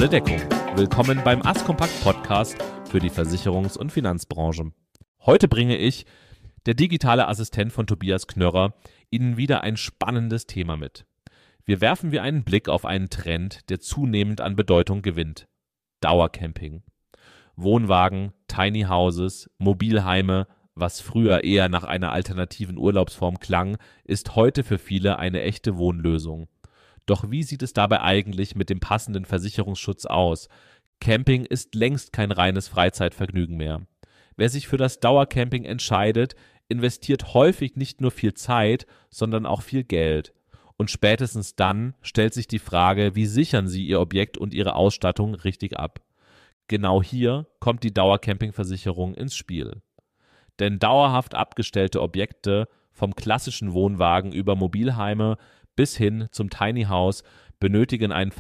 Volle Deckung. Willkommen beim Askompakt Podcast für die Versicherungs- und Finanzbranche. Heute bringe ich, der digitale Assistent von Tobias Knörrer, Ihnen wieder ein spannendes Thema mit. Wir werfen einen Blick auf einen Trend, der zunehmend an Bedeutung gewinnt. Dauercamping. Wohnwagen, Tiny Houses, Mobilheime, was früher eher nach einer alternativen Urlaubsform klang, ist heute für viele eine echte Wohnlösung. Doch wie sieht es dabei eigentlich mit dem passenden Versicherungsschutz aus? Camping ist längst kein reines Freizeitvergnügen mehr. Wer sich für das Dauercamping entscheidet, investiert häufig nicht nur viel Zeit, sondern auch viel Geld. Und spätestens dann stellt sich die Frage, wie sichern Sie Ihr Objekt und Ihre Ausstattung richtig ab? Genau hier kommt die Dauercampingversicherung ins Spiel. Denn dauerhaft abgestellte Objekte, vom klassischen Wohnwagen über Mobilheime bis hin zum Tiny House, benötigen einen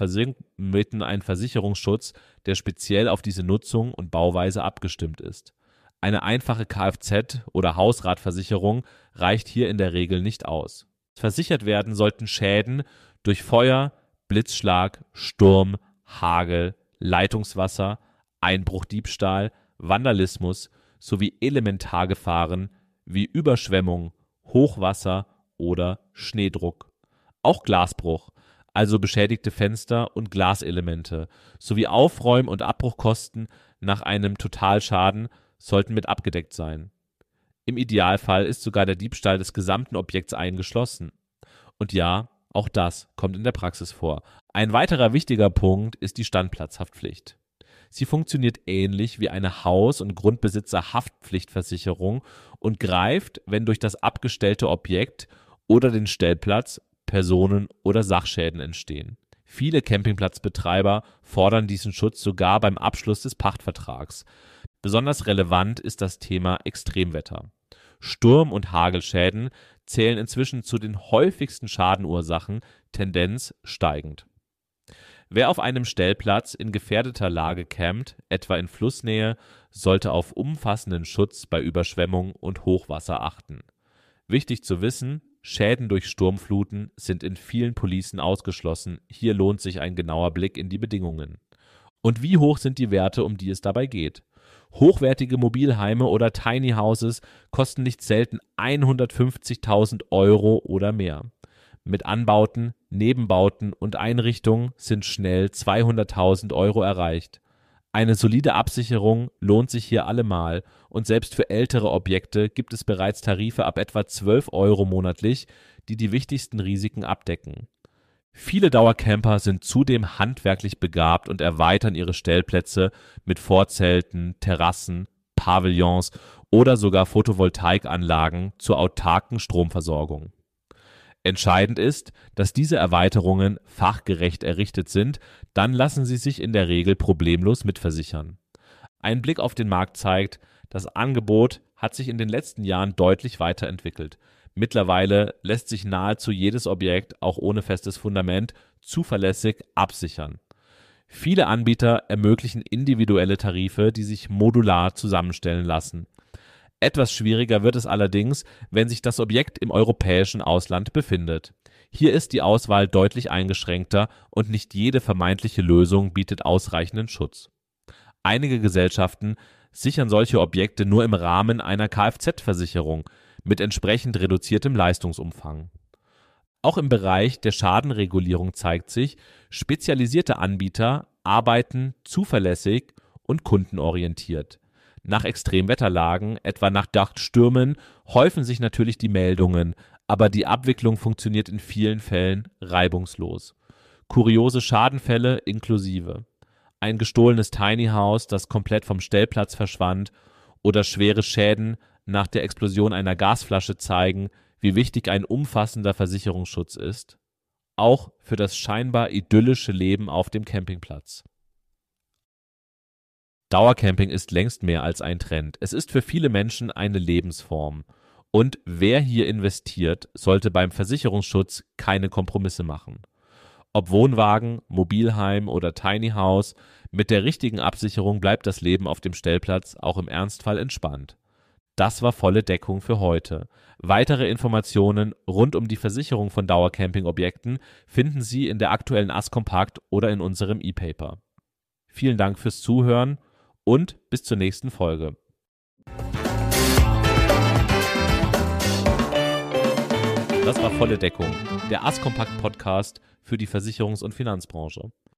Versicherungsschutz, der speziell auf diese Nutzung und Bauweise abgestimmt ist. Eine einfache Kfz- oder Hausratversicherung reicht hier in der Regel nicht aus. Versichert werden sollten Schäden durch Feuer, Blitzschlag, Sturm, Hagel, Leitungswasser, Einbruch, Diebstahl, Vandalismus sowie Elementargefahren wie Überschwemmung, Hochwasser oder Schneedruck. Auch Glasbruch, also beschädigte Fenster und Glaselemente, sowie Aufräum- und Abbruchkosten nach einem Totalschaden sollten mit abgedeckt sein. Im Idealfall ist sogar der Diebstahl des gesamten Objekts eingeschlossen. Und ja, auch das kommt in der Praxis vor. Ein weiterer wichtiger Punkt ist die Standplatzhaftpflicht. Sie funktioniert ähnlich wie eine Haus- und Grundbesitzerhaftpflichtversicherung und greift, wenn durch das abgestellte Objekt oder den Stellplatz Personen- oder Sachschäden entstehen. Viele Campingplatzbetreiber fordern diesen Schutz sogar beim Abschluss des Pachtvertrags. Besonders relevant ist das Thema Extremwetter. Sturm- und Hagelschäden zählen inzwischen zu den häufigsten Schadenursachen, Tendenz steigend. Wer auf einem Stellplatz in gefährdeter Lage campt, etwa in Flussnähe, sollte auf umfassenden Schutz bei Überschwemmung und Hochwasser achten. Wichtig zu wissen: Schäden durch Sturmfluten sind in vielen Policen ausgeschlossen. Hier lohnt sich ein genauer Blick in die Bedingungen. Und wie hoch sind die Werte, um die es dabei geht? Hochwertige Mobilheime oder Tiny Houses kosten nicht selten 150.000 Euro oder mehr. Mit Anbauten, Nebenbauten und Einrichtungen sind schnell 200.000 Euro erreicht. Eine solide Absicherung lohnt sich hier allemal, und selbst für ältere Objekte gibt es bereits Tarife ab etwa 12 Euro monatlich, die die wichtigsten Risiken abdecken. Viele Dauercamper sind zudem handwerklich begabt und erweitern ihre Stellplätze mit Vorzelten, Terrassen, Pavillons oder sogar Photovoltaikanlagen zur autarken Stromversorgung. Entscheidend ist, dass diese Erweiterungen fachgerecht errichtet sind, dann lassen sie sich in der Regel problemlos mitversichern. Ein Blick auf den Markt zeigt, das Angebot hat sich in den letzten Jahren deutlich weiterentwickelt. Mittlerweile lässt sich nahezu jedes Objekt, auch ohne festes Fundament, zuverlässig absichern. Viele Anbieter ermöglichen individuelle Tarife, die sich modular zusammenstellen lassen. Etwas schwieriger wird es allerdings, wenn sich das Objekt im europäischen Ausland befindet. Hier ist die Auswahl deutlich eingeschränkter und nicht jede vermeintliche Lösung bietet ausreichenden Schutz. Einige Gesellschaften sichern solche Objekte nur im Rahmen einer Kfz-Versicherung mit entsprechend reduziertem Leistungsumfang. Auch im Bereich der Schadenregulierung zeigt sich, spezialisierte Anbieter arbeiten zuverlässig und kundenorientiert. Nach Extremwetterlagen, etwa nach Stürmen, häufen sich natürlich die Meldungen, aber die Abwicklung funktioniert in vielen Fällen reibungslos. Kuriose Schadenfälle inklusive. Ein gestohlenes Tiny House, das komplett vom Stellplatz verschwand, oder schwere Schäden nach der Explosion einer Gasflasche zeigen, wie wichtig ein umfassender Versicherungsschutz ist. Auch für das scheinbar idyllische Leben auf dem Campingplatz. Dauercamping ist längst mehr als ein Trend. Es ist für viele Menschen eine Lebensform. Und wer hier investiert, sollte beim Versicherungsschutz keine Kompromisse machen. Ob Wohnwagen, Mobilheim oder Tiny House, mit der richtigen Absicherung bleibt das Leben auf dem Stellplatz auch im Ernstfall entspannt. Das war volle Deckung für heute. Weitere Informationen rund um die Versicherung von Dauercamping-Objekten finden Sie in der aktuellen Askompakt oder in unserem E-Paper. Vielen Dank fürs Zuhören und bis zur nächsten Folge. Das war Volle Deckung, der Askompakt-Podcast für die Versicherungs- und Finanzbranche.